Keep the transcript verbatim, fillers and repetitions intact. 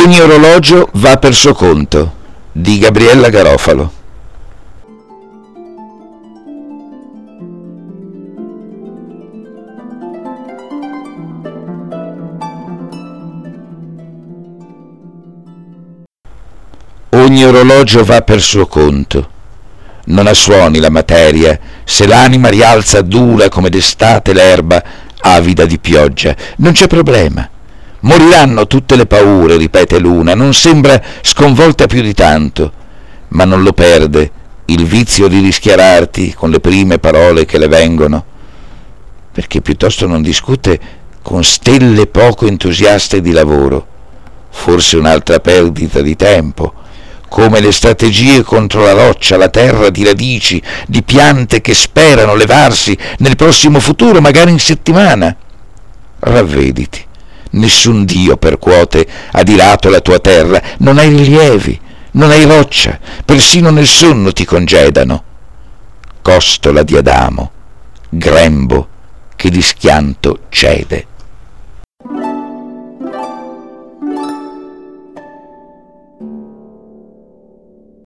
Ogni orologio va per suo conto, di Gabriella Garofalo. Ogni orologio va per suo conto. Non ha suoni la materia, se l'anima rialza dura come d'estate l'erba, avida di pioggia. Non c'è problema. Moriranno tutte le paure, ripete l'una, non sembra sconvolta più di tanto, ma non lo perde il vizio di rischiararti con le prime parole che le vengono, perché piuttosto non discute con stelle poco entusiaste di lavoro, forse un'altra perdita di tempo, come le strategie contro la roccia, la terra di radici, di piante che sperano levarsi nel prossimo futuro, magari in settimana. Ravvediti. Nessun dio percuote adirato la tua terra, non hai rilievi, non hai roccia, persino nel sonno ti congedano. Costola di Adamo, grembo che di schianto cede.